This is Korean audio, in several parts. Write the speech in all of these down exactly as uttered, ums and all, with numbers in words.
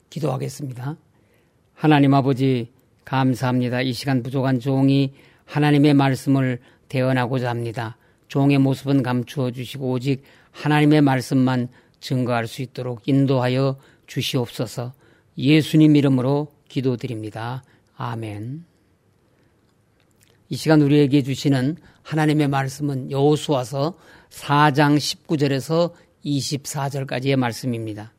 기도하겠습니다. 하나님 아버지 감사합니다. 이 시간 부족한 종이 하나님의 말씀을 대언하고자 합니다. 종의 모습은 감추어 주시고 오직 하나님의 말씀만 증거할 수 있도록 인도하여 주시옵소서. 예수님 이름으로 기도드립니다. 아멘. 이 시간 우리에게 주시는 하나님의 말씀은 여호수아서 사 장 십구 절에서 이십사 절까지의 말씀입니다.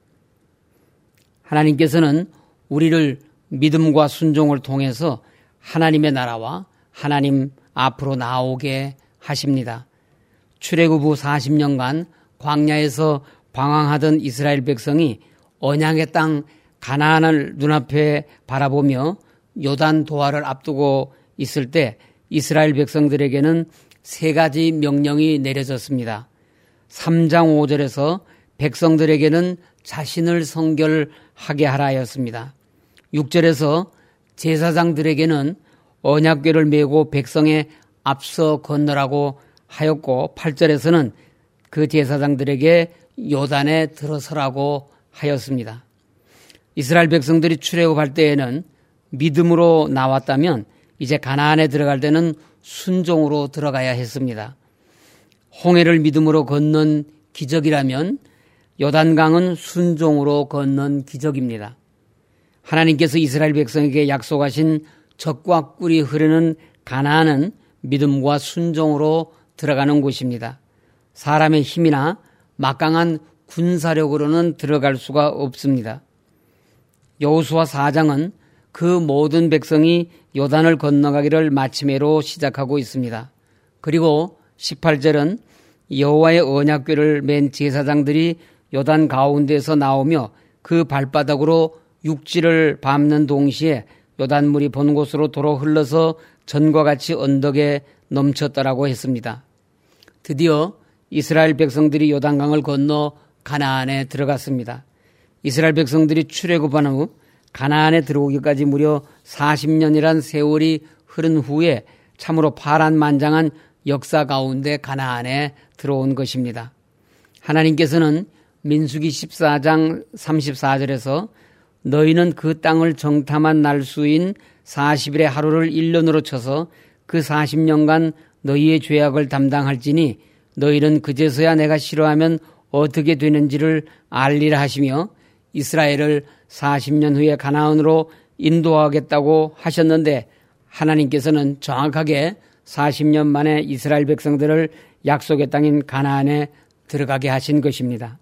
하나님께서는 우리를 믿음과 순종을 통해서 하나님의 나라와 하나님 앞으로 나오게 하십니다. 출애굽 후 사십 년간 광야에서 방황하던 이스라엘 백성이 언약의 땅 가나안을 눈앞에 바라보며 요단 도하를 앞두고 있을 때 이스라엘 백성들에게는 세 가지 명령이 내려졌습니다. 삼 장 오 절에서 백성들에게는 자신을 성결하게 하라 하였습니다. 육 절에서 제사장들에게는 언약궤를 메고 백성의 앞서 건너라고 하였고 팔 절에서는 그 제사장들에게 요단에 들어서라고 하였습니다. 이스라엘 백성들이 출애굽할 때에는 믿음으로 나왔다면 이제 가나안에 들어갈 때는 순종으로 들어가야 했습니다. 홍해를 믿음으로 건넌 기적이라면 요단강은 순종으로 건넌 기적입니다. 하나님께서 이스라엘 백성에게 약속하신 젖과 꿀이 흐르는 가나안은 믿음과 순종으로 들어가는 곳입니다. 사람의 힘이나 막강한 군사력으로는 들어갈 수가 없습니다. 여호수아 사 장은 그 모든 백성이 요단을 건너가기를 마침내로 시작하고 있습니다. 그리고 십팔 절은 여호와의 언약궤를 맨 제사장들이 요단 가운데서 나오며 그 발바닥으로 육지를 밟는 동시에 요단물이 본 곳으로 도로 흘러서 전과 같이 언덕에 넘쳤더라고 했습니다. 드디어 이스라엘 백성들이 요단강을 건너 가나안에 들어갔습니다. 이스라엘 백성들이 출애굽한 후 가나안에 들어오기까지 무려 사십 년이란 세월이 흐른 후에 참으로 파란만장한 역사 가운데 가나안에 들어온 것입니다. 하나님께서는 민수기 십사 장 삼십사 절에서 너희는 그 땅을 정탐한 날수인 사십 일의 하루를 일 년으로 쳐서 그 사십 년간 너희의 죄악을 담당할지니 너희는 그제서야 내가 싫어하면 어떻게 되는지를 알리라 하시며 이스라엘을 사십 년 후에 가나안으로 인도하겠다고 하셨는데 하나님께서는 정확하게 사십 년 만에 이스라엘 백성들을 약속의 땅인 가나안에 들어가게 하신 것입니다.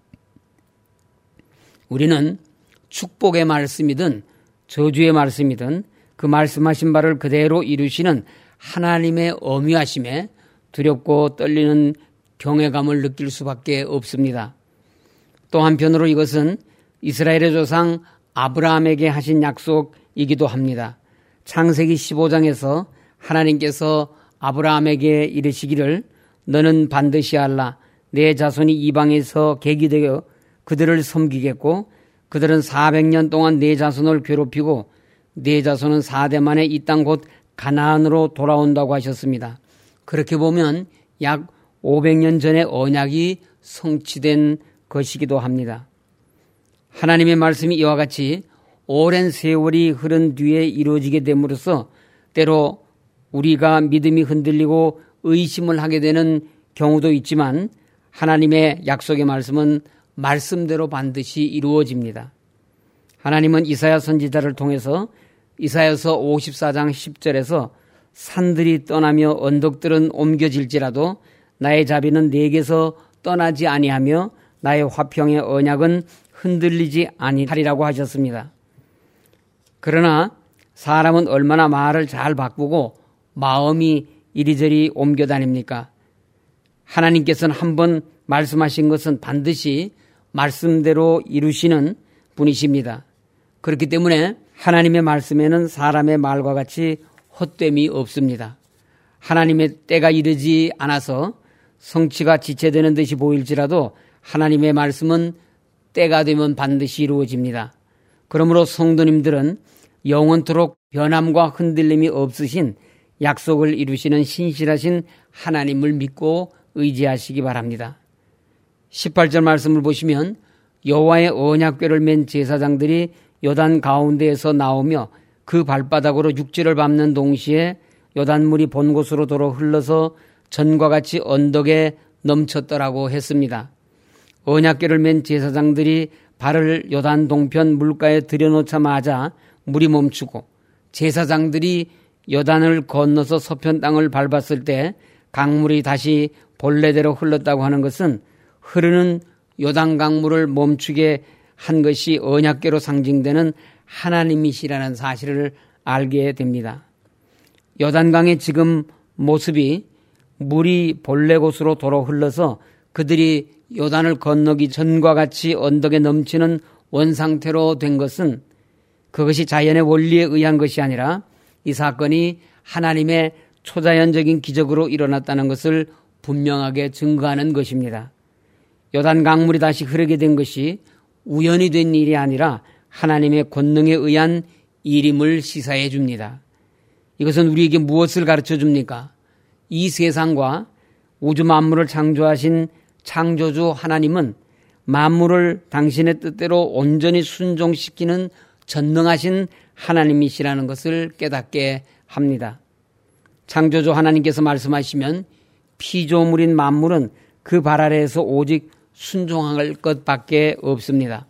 우리는 축복의 말씀이든 저주의 말씀이든 그 말씀하신 바를 그대로 이루시는 하나님의 어미하심에 두렵고 떨리는 경외감을 느낄 수밖에 없습니다. 또 한편으로 이것은 이스라엘의 조상 아브라함에게 하신 약속이기도 합니다. 창세기 십오 장에서 하나님께서 아브라함에게 이르시기를 너는 반드시 알라 내 자손이 이방에서 객이 되어 그들을 섬기겠고 그들은 사백 년 동안 내 자손을 괴롭히고 내 자손은 사 대 만에 이 땅 곧 가나안으로 돌아온다고 하셨습니다. 그렇게 보면 약 오백 년 전의 언약이 성취된 것이기도 합니다. 하나님의 말씀이 이와 같이 오랜 세월이 흐른 뒤에 이루어지게 됨으로써 때로 우리가 믿음이 흔들리고 의심을 하게 되는 경우도 있지만 하나님의 약속의 말씀은 말씀대로 반드시 이루어집니다. 하나님은 이사야 선지자를 통해서 이사야서 오십사 장 십 절에서 산들이 떠나며 언덕들은 옮겨질지라도 나의 자비는 내게서 떠나지 아니하며 나의 화평의 언약은 흔들리지 아니하리라고 하셨습니다. 그러나 사람은 얼마나 말을 잘 바꾸고 마음이 이리저리 옮겨 다닙니까? 하나님께서는 한번 말씀하신 것은 반드시 말씀대로 이루시는 분이십니다. 그렇기 때문에 하나님의 말씀에는 사람의 말과 같이 헛됨이 없습니다. 하나님의 때가 이르지 않아서 성취가 지체되는 듯이 보일지라도 하나님의 말씀은 때가 되면 반드시 이루어집니다. 그러므로 성도님들은 영원토록 변함과 흔들림이 없으신 약속을 이루시는 신실하신 하나님을 믿고 의지하시기 바랍니다. 십팔 절 말씀을 보시면 여호와의 언약궤를 맨 제사장들이 요단 가운데에서 나오며 그 발바닥으로 육지를 밟는 동시에 요단물이 본 곳으로 도로 흘러서 전과 같이 언덕에 넘쳤더라고 했습니다. 언약궤를 맨 제사장들이 발을 요단 동편 물가에 들여놓자마자 물이 멈추고 제사장들이 요단을 건너서 서편 땅을 밟았을 때 강물이 다시 본래대로 흘렀다고 하는 것은 흐르는 요단 강물을 멈추게 한 것이 언약궤로 상징되는 하나님이시라는 사실을 알게 됩니다. 요단강의 지금 모습이 물이 본래 곳으로 도로 흘러서 그들이 요단을 건너기 전과 같이 언덕에 넘치는 원상태로 된 것은 그것이 자연의 원리에 의한 것이 아니라 이 사건이 하나님의 초자연적인 기적으로 일어났다는 것을 분명하게 증거하는 것입니다. 요단 강물이 다시 흐르게 된 것이 우연히 된 일이 아니라 하나님의 권능에 의한 일임을 시사해 줍니다. 이것은 우리에게 무엇을 가르쳐 줍니까? 이 세상과 우주 만물을 창조하신 창조주 하나님은 만물을 당신의 뜻대로 온전히 순종시키는 전능하신 하나님이시라는 것을 깨닫게 합니다. 창조주 하나님께서 말씀하시면 피조물인 만물은 그 발 아래에서 오직 순종할 것밖에 없습니다.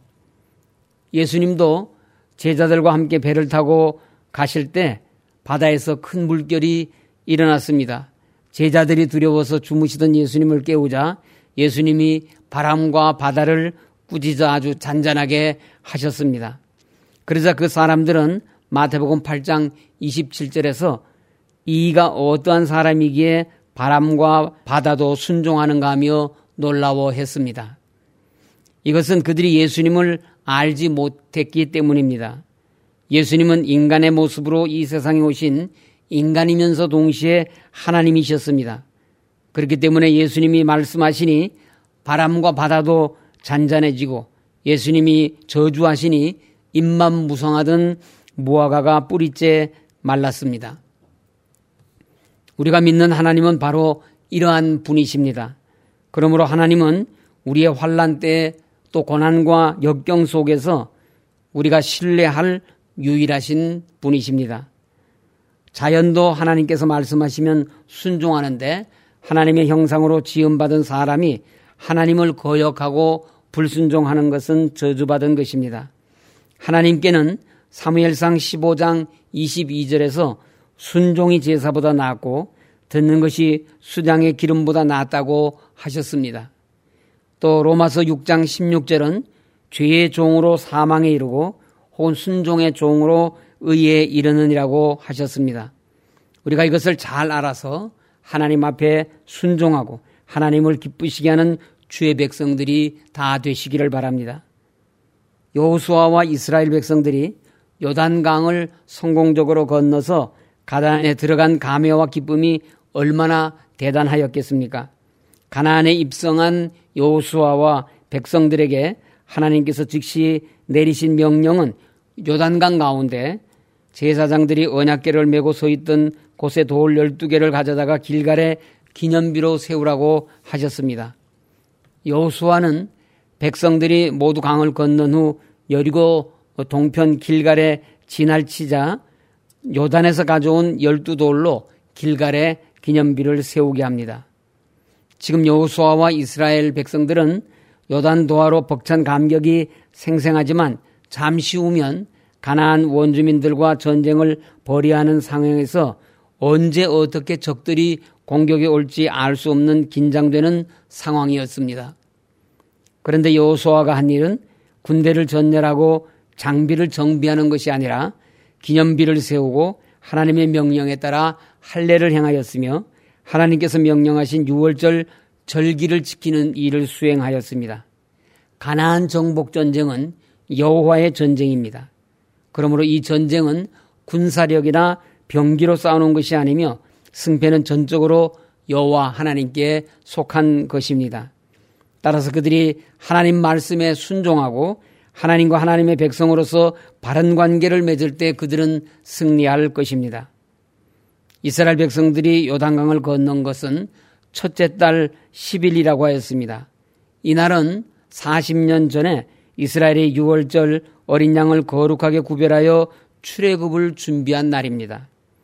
예수님도 제자들과 함께 배를 타고 가실 때 바다에서 큰 물결이 일어났습니다. 제자들이 두려워서 주무시던 예수님을 깨우자 예수님이 바람과 바다를 꾸짖어 아주 잔잔하게 하셨습니다. 그러자 그 사람들은 마태복음 팔 장 이십칠 절에서 이가 어떠한 사람이기에 바람과 바다도 순종하는가 하며 놀라워했습니다. 이것은 그들이 예수님을 알지 못했기 때문입니다. 예수님은 인간의 모습으로 이 세상에 오신 인간이면서 동시에 하나님이셨습니다. 그렇기 때문에 예수님이 말씀하시니 바람과 바다도 잔잔해지고 예수님이 저주하시니 입만 무성하던 무화과가 뿌리째 말랐습니다. 우리가 믿는 하나님은 바로 이러한 분이십니다. 그러므로 하나님은 우리의 환난 때 또 고난과 역경 속에서 우리가 신뢰할 유일하신 분이십니다. 자연도 하나님께서 말씀하시면 순종하는데 하나님의 형상으로 지음받은 사람이 하나님을 거역하고 불순종하는 것은 저주받은 것입니다. 하나님께는 사무엘상 십오 장 이십이 절에서 순종이 제사보다 낫고 듣는 것이 수장의 기름보다 낫다고 하셨습니다. 또 로마서 육 장 십육 절은 죄의 종으로 사망에 이르고 혹은 순종의 종으로 의에 이르느니라고 하셨습니다. 우리가 이것을 잘 알아서 하나님 앞에 순종하고 하나님을 기쁘시게 하는 주의 백성들이 다 되시기를 바랍니다. 여호수아와 이스라엘 백성들이 요단강을 성공적으로 건너서 가나안에 들어간 감회와 기쁨이 얼마나 대단하였겠습니까? 가나안에 입성한 여호수아와 백성들에게 하나님께서 즉시 내리신 명령은 요단강 가운데 제사장들이 언약궤를 메고 서 있던 곳에 돌 열두 개를 가져다가 길갈에 기념비로 세우라고 하셨습니다. 여호수아는 백성들이 모두 강을 건넌 후 여리고 동편 길갈에 진할치자 요단에서 가져온 열두 돌로 길갈에 기념비를 세우게 합니다. 지금 여호수아와 이스라엘 백성들은 요단 도하로 벅찬 감격이 생생하지만 잠시 후면 가나안 원주민들과 전쟁을 벌여야 하는 상황에서 언제 어떻게 적들이 공격에 올지 알 수 없는 긴장되는 상황이었습니다. 그런데 여호수아가 한 일은 군대를 전열하고 장비를 정비하는 것이 아니라 기념비를 세우고 하나님의 명령에 따라 할례를 행하였으며 하나님께서 명령하신 유월절 절기를 지키는 일을 수행하였습니다. 가나안 정복 전쟁은 여호와의 전쟁입니다. 그러므로 이 전쟁은 군사력이나 병기로 싸우는 것이 아니며 승패는 전적으로 여호와 하나님께 속한 것입니다. 따라서 그들이 하나님 말씀에 순종하고 하나님과 하나님의 백성으로서 바른 관계를 맺을 때 그들은 승리할 것입니다. 이스라엘 백성들이 요단강을 건넌 것은 첫째 달 십 일이라고 하였습니다. 이날은 사십 년 전에 이스라엘의 유월절 어린 양을 거룩하게 구별하여 출애굽을 준비한 날입니다.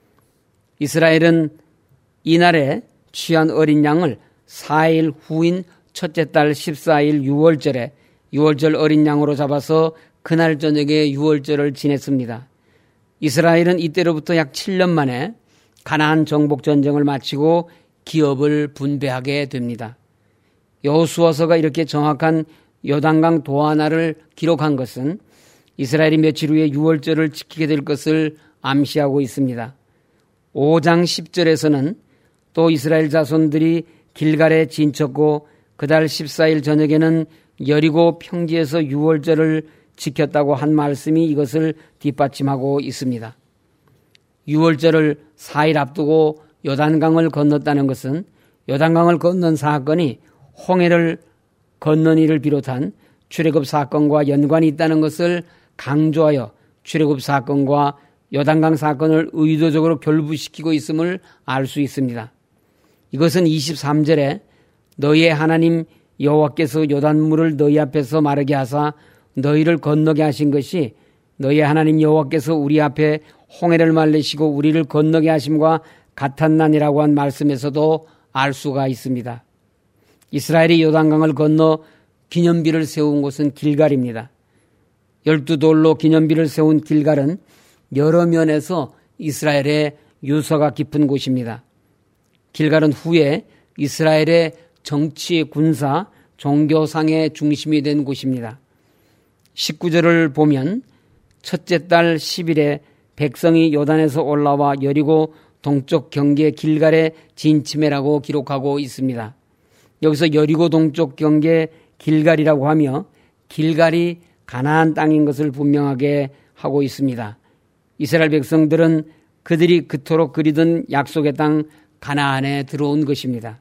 이스라엘은 이날에 취한 어린 양을 사 일 후인 첫째 달 십사 일 유월절에 유월절 어린 양으로 잡아서 그날 저녁에 유월절을 지냈습니다. 이스라엘은 이때로부터 약 칠 년 만에 가나안 정복 전쟁을 마치고 기업을 분배하게 됩니다. 여호수아서가 이렇게 정확한 요단강 도하나를 기록한 것은 이스라엘이 며칠 후에 유월절을 지키게 될 것을 암시하고 있습니다. 오 장 십 절에서는 또 이스라엘 자손들이 길갈에 진쳤고 그달 십사 일 저녁에는 여리고 평지에서 유월절을 지켰다고 한 말씀이 이것을 뒷받침하고 있습니다. 유월절을 사 일 앞두고 요단강을 건넜다는 것은 요단강을 건넌 사건이 홍해를 건넌 일을 비롯한 출애굽 사건과 연관이 있다는 것을 강조하여 출애굽 사건과 요단강 사건을 의도적으로 결부시키고 있음을 알 수 있습니다. 이것은 이십삼 절에 너희의 하나님 여호와께서 요단물을 너희 앞에서 마르게 하사 너희를 건너게 하신 것이 너희의 하나님 여호와께서 우리 앞에 홍해를 말리시고 우리를 건너게 하심과 같았나니라고 한 말씀에서도 알 수가 있습니다. 이스라엘이 요단강을 건너 기념비를 세운 곳은 길갈입니다. 열두 돌로 기념비를 세운 길갈은 여러 면에서 이스라엘의 유서가 깊은 곳입니다. 길갈은 후에 이스라엘의 정치, 군사, 종교상의 중심이 된 곳입니다. 십구 절을 보면 첫째 달 십 일에 백성이 요단에서 올라와 여리고 동쪽 경계 길갈에 진침해라고 기록하고 있습니다. 여기서 여리고 동쪽 경계 길갈이라고 하며 길갈이 가나안 땅인 것을 분명하게 하고 있습니다. 이스라엘 백성들은 그들이 그토록 그리던 약속의 땅 가나안에 들어온 것입니다.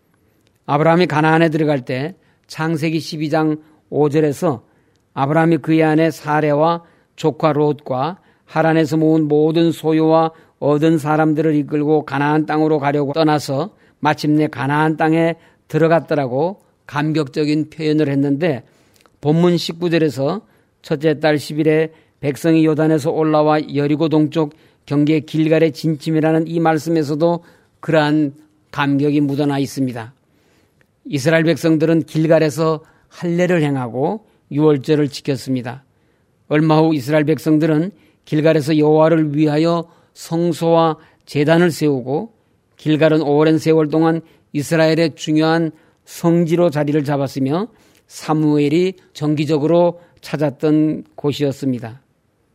아브라함이 가나안에 들어갈 때 창세기 십이 장 오 절에서 아브라함이 그의 아내 사레와 조카 롯과 하란에서 모은 모든 소유와 얻은 사람들을 이끌고 가나안 땅으로 가려고 떠나서 마침내 가나안 땅에 들어갔더라고 감격적인 표현을 했는데 본문 십구 절에서 첫째 달 십 일에 백성이 요단에서 올라와 여리고 동쪽 경계 길갈에 진침이라는 이 말씀에서도 그러한 감격이 묻어나 있습니다. 이스라엘 백성들은 길갈에서 할례를 행하고 유월절을 지켰습니다. 얼마 후 이스라엘 백성들은 길갈에서 여호와를 위하여 성소와 제단을 세우고 길갈은 오랜 세월 동안 이스라엘의 중요한 성지로 자리를 잡았으며 사무엘이 정기적으로 찾았던 곳이었습니다.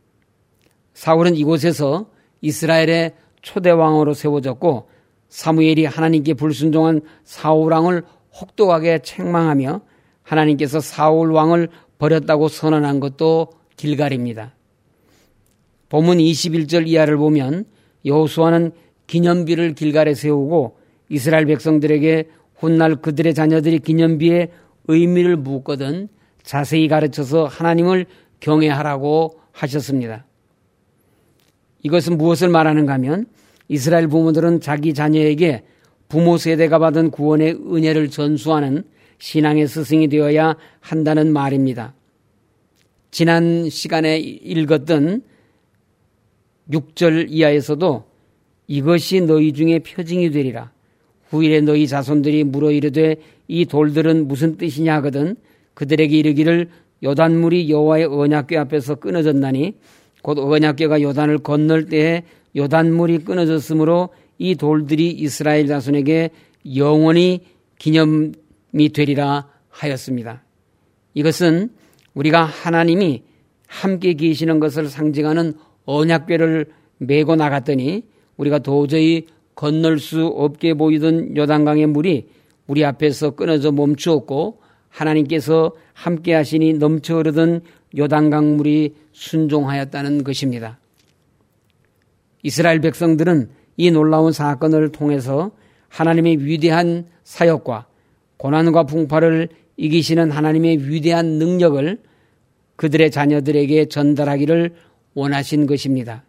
사울은 이곳에서 이스라엘의 초대 왕으로 세워졌고 사무엘이 하나님께 불순종한 사울 왕을 혹독하게 책망하며 하나님께서 사울 왕을 버렸다고 선언한 것도 길갈입니다. 본문 이십일 절 이하를 보면 여호수아는 기념비를 길갈에 세우고 이스라엘 백성들에게 훗날 그들의 자녀들이 기념비의 의미를 묻거든 자세히 가르쳐서 하나님을 경외하라고 하셨습니다. 이것은 무엇을 말하는가 하면 이스라엘 부모들은 자기 자녀에게 부모 세대가 받은 구원의 은혜를 전수하는 신앙의 스승이 되어야 한다는 말입니다. 지난 시간에 읽었던 육 절 이하에서도 이것이 너희 중에 표징이 되리라. 후일에 너희 자손들이 물어 이르되 이 돌들은 무슨 뜻이냐 하거든 그들에게 이르기를 요단물이 여호와의 언약궤 앞에서 끊어졌나니 곧 언약궤가 요단을 건널 때에 요단물이 끊어졌으므로 이 돌들이 이스라엘 자손에게 영원히 기념이 되리라 하였습니다. 이것은 우리가 하나님이 함께 계시는 것을 상징하는 언약궤를 메고 나갔더니 우리가 도저히 건널 수 없게 보이던 요단강의 물이 우리 앞에서 끊어져 멈추었고 하나님께서 함께 하시니 넘쳐 흐르던 요단강 물이 순종하였다는 것입니다. 이스라엘 백성들은 이 놀라운 사건을 통해서 하나님의 위대한 사역과 고난과 풍파를 이기시는 하나님의 위대한 능력을 그들의 자녀들에게 전달하기를 원하신 것입니다.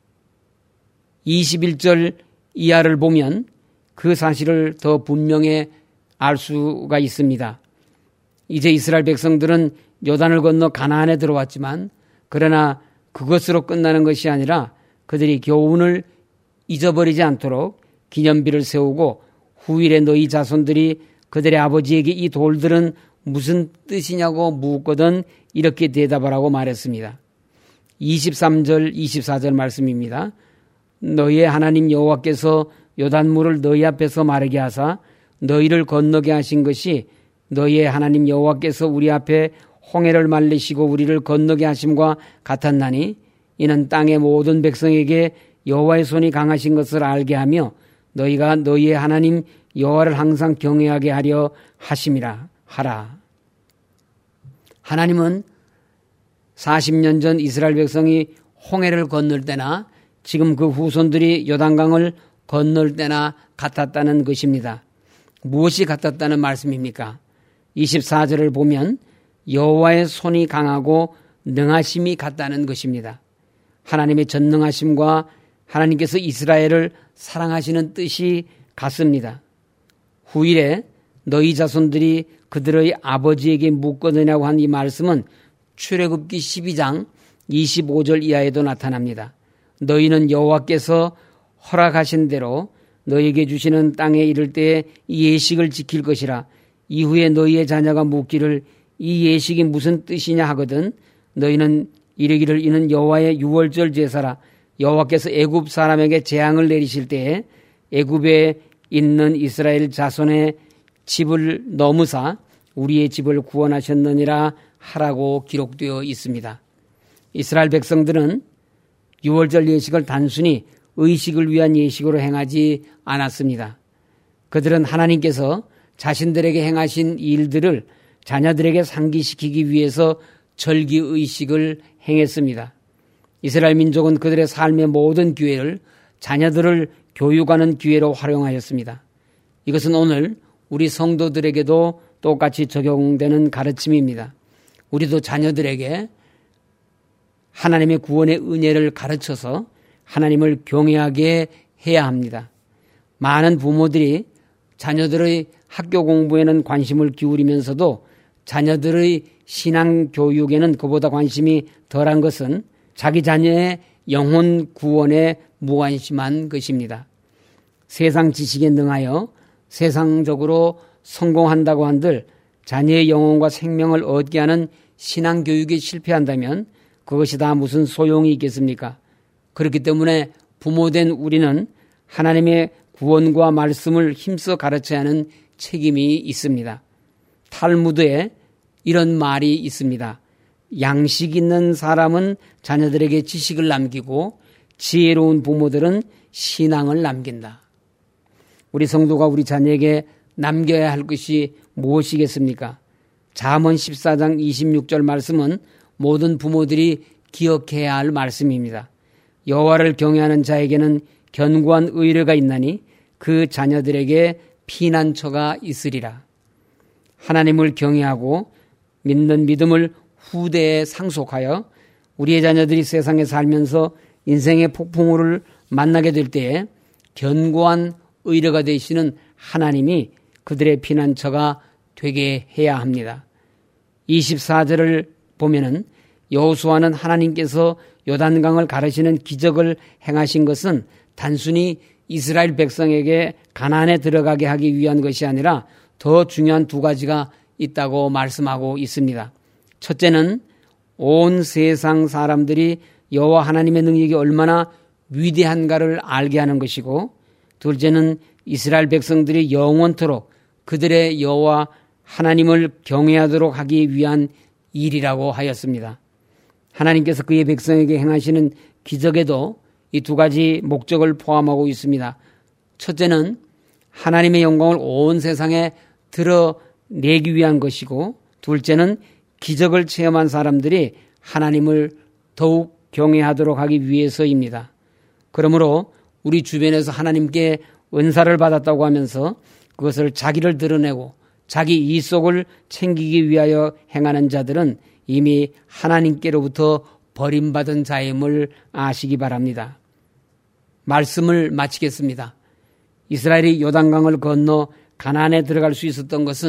이십일 절 이하를 보면 그 사실을 더 분명히 알 수가 있습니다. 이제 이스라엘 백성들은 요단을 건너 가나안에 들어왔지만 그러나 그것으로 끝나는 것이 아니라 그들이 교훈을 잊어버리지 않도록 기념비를 세우고 후일에 너희 자손들이 그들의 아버지에게 이 돌들은 무슨 뜻이냐고 묻거든 이렇게 대답하라고 말했습니다. 이십삼 절 이십사 절 말씀입니다. 너희의 하나님 여호와께서 요단물을 너희 앞에서 마르게 하사 너희를 건너게 하신 것이 너희의 하나님 여호와께서 우리 앞에 홍해를 말리시고 우리를 건너게 하심과 같았나니 이는 땅의 모든 백성에게 여호와의 손이 강하신 것을 알게 하며 너희가 너희의 하나님 여호와를 항상 경외하게 하려 하심이라 하라. 하나님은 사십 년 전 이스라엘 백성이 홍해를 건널 때나 지금 그 후손들이 요단강을 건널 때나 같았다는 것입니다. 무엇이 같았다는 말씀입니까? 이십사 절을 보면 여호와의 손이 강하고 능하심이 같다는 것입니다. 하나님의 전능하심과 하나님께서 이스라엘을 사랑하시는 뜻이 같습니다. 후일에 너희 자손들이 그들의 아버지에게 묻거느냐고 한 이 말씀은 출애굽기 십이 장 이십오 절 이하에도 나타납니다. 너희는 여호와께서 허락하신 대로 너희에게 주시는 땅에 이를 때에 이 예식을 지킬 것이라. 이후에 너희의 자녀가 묻기를 이 예식이 무슨 뜻이냐 하거든 너희는 이르기를 이는 여호와의 유월절 제사라. 여호와께서 애굽 사람에게 재앙을 내리실 때에 애굽에 있는 이스라엘 자손의 집을 넘으사 우리의 집을 구원하셨느니라 하라고 기록되어 있습니다. 이스라엘 백성들은 유월절 예식을 단순히 의식을 위한 예식으로 행하지 않았습니다. 그들은 하나님께서 자신들에게 행하신 일들을 자녀들에게 상기시키기 위해서 절기의식을 행했습니다. 이스라엘 민족은 그들의 삶의 모든 기회를 자녀들을 교육하는 기회로 활용하였습니다. 이것은 오늘 우리 성도들에게도 똑같이 적용되는 가르침입니다. 우리도 자녀들에게 하나님의 구원의 은혜를 가르쳐서 하나님을 경외하게 해야 합니다. 많은 부모들이 자녀들의 학교 공부에는 관심을 기울이면서도 자녀들의 신앙 교육에는 그보다 관심이 덜한 것은 자기 자녀의 영혼 구원에 무관심한 것입니다. 세상 지식에 능하여 세상적으로 성공한다고 한들 자녀의 영혼과 생명을 얻게 하는 신앙 교육에 실패한다면 그것이 다 무슨 소용이 있겠습니까? 그렇기 때문에 부모된 우리는 하나님의 구원과 말씀을 힘써 가르쳐야 하는 책임이 있습니다. 탈무드에 이런 말이 있습니다. 양식 있는 사람은 자녀들에게 지식을 남기고 지혜로운 부모들은 신앙을 남긴다. 우리 성도가 우리 자녀에게 남겨야 할 것이 무엇이겠습니까? 잠언 십사 장 이십육 절 말씀은 모든 부모들이 기억해야 할 말씀입니다. 여호와를 경외하는 자에게는 견고한 의뢰가 있나니 그 자녀들에게 피난처가 있으리라. 하나님을 경외하고 믿는 믿음을 후대에 상속하여 우리의 자녀들이 세상에 살면서 인생의 폭풍우를 만나게 될 때에 견고한 의뢰가 되시는 하나님이 그들의 피난처가 되게 해야 합니다. 이십사 절을 보면은 여호수아는 하나님께서 요단강을 가르시는 기적을 행하신 것은 단순히 이스라엘 백성에게 가나안에 들어가게 하기 위한 것이 아니라 더 중요한 두 가지가 있다고 말씀하고 있습니다. 첫째는 온 세상 사람들이 여호와 하나님의 능력이 얼마나 위대한가를 알게 하는 것이고, 둘째는 이스라엘 백성들이 영원토록 그들의 여호와 하나님을 경외하도록 하기 위한 일이라고 하였습니다. 하나님께서 그의 백성에게 행하시는 기적에도 이 두 가지 목적을 포함하고 있습니다. 첫째는 하나님의 영광을 온 세상에 드러내기 위한 것이고, 둘째는 기적을 체험한 사람들이 하나님을 더욱 경외하도록 하기 위해서입니다. 그러므로 우리 주변에서 하나님께 은사를 받았다고 하면서 그것을 자기를 드러내고 자기 이속을 챙기기 위하여 행하는 자들은 이미 하나님께로부터 버림받은 자임을 아시기 바랍니다. 말씀을 마치겠습니다. 이스라엘이 요단강을 건너 가나안에 들어갈 수 있었던 것은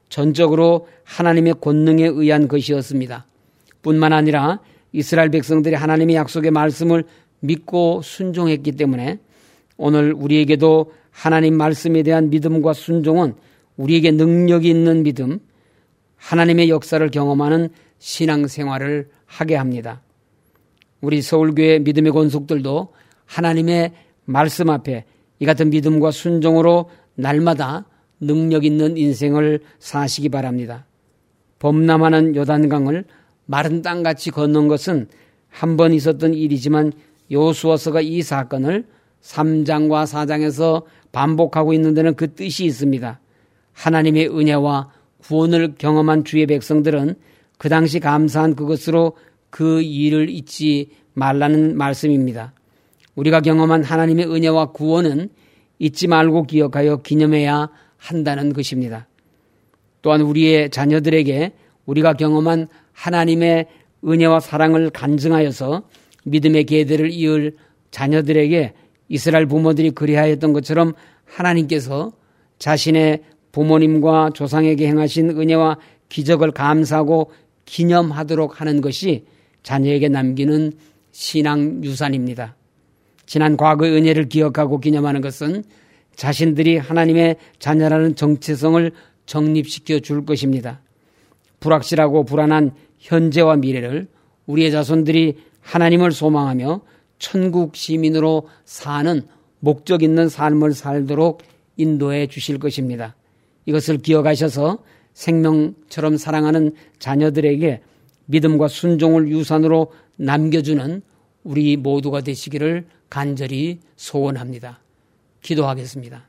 전적으로 하나님의 권능에 의한 것이었습니다. 뿐만 아니라 이스라엘 백성들이 하나님의 약속의 말씀을 믿고 순종했기 때문에 오늘 우리에게도 하나님 말씀에 대한 믿음과 순종은 우리에게 능력이 있는 믿음, 하나님의 역사를 경험하는 신앙생활을 하게 합니다. 우리 서울교회 믿음의 권속들도 하나님의 말씀 앞에 이 같은 믿음과 순종으로 날마다 능력 있는 인생을 사시기 바랍니다. 범람하는 요단강을 마른 땅같이 건넌 것은 한 번 있었던 일이지만 여호수아서가 이 사건을 삼 장과 사 장에서 반복하고 있는 데는 그 뜻이 있습니다. 하나님의 은혜와 구원을 경험한 주의 백성들은 그 당시 감사한 그것으로 그 일을 잊지 말라는 말씀입니다. 우리가 경험한 하나님의 은혜와 구원은 잊지 말고 기억하여 기념해야 한다는 것입니다. 또한 우리의 자녀들에게 우리가 경험한 하나님의 은혜와 사랑을 간증하여서 믿음의 계대를 이을 자녀들에게 이스라엘 부모들이 그리하였던 것처럼 하나님께서 자신의 부모님과 조상에게 행하신 은혜와 기적을 감사하고 기념하도록 하는 것이 자녀에게 남기는 신앙 유산입니다. 지난 과거의 은혜를 기억하고 기념하는 것은 자신들이 하나님의 자녀라는 정체성을 정립시켜 줄 것입니다. 불확실하고 불안한 현재와 미래를 우리의 자손들이 하나님을 소망하며 천국 시민으로 사는 목적 있는 삶을 살도록 인도해 주실 것입니다. 이것을 기억하셔서 생명처럼 사랑하는 자녀들에게 믿음과 순종을 유산으로 남겨주는 우리 모두가 되시기를 간절히 소원합니다. 기도하겠습니다.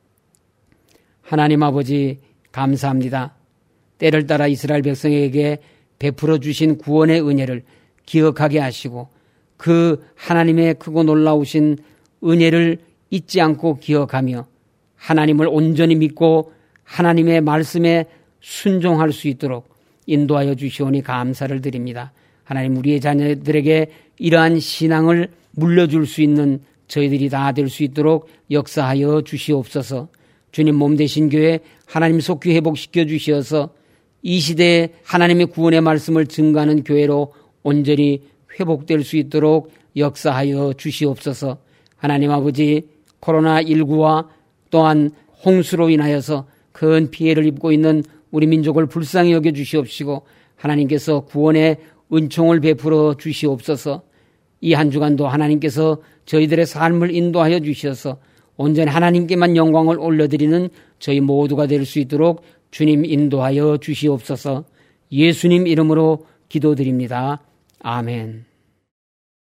하나님 아버지 감사합니다. 때를 따라 이스라엘 백성에게 베풀어 주신 구원의 은혜를 기억하게 하시고 그 하나님의 크고 놀라우신 은혜를 잊지 않고 기억하며 하나님을 온전히 믿고 하나님의 말씀에 순종할 수 있도록 인도하여 주시오니 감사를 드립니다. 하나님 우리의 자녀들에게 이러한 신앙을 물려줄 수 있는 저희들이 다 될 수 있도록 역사하여 주시옵소서. 주님 몸 되신 교회 하나님 속히 회복시켜 주시어서 이 시대에 하나님의 구원의 말씀을 증거하는 교회로 온전히 회복될 수 있도록 역사하여 주시옵소서. 하나님 아버지 코로나십구와 또한 홍수로 인하여서 큰 피해를 입고 있는 우리 민족을 불쌍히 여겨 주시옵시고 하나님께서 구원의 은총을 베풀어 주시옵소서. 이 한 주간도 하나님께서 저희들의 삶을 인도하여 주셔서 온전히 하나님께만 영광을 올려드리는 저희 모두가 될 수 있도록 주님 인도하여 주시옵소서. 예수님 이름으로 기도드립니다. 아멘.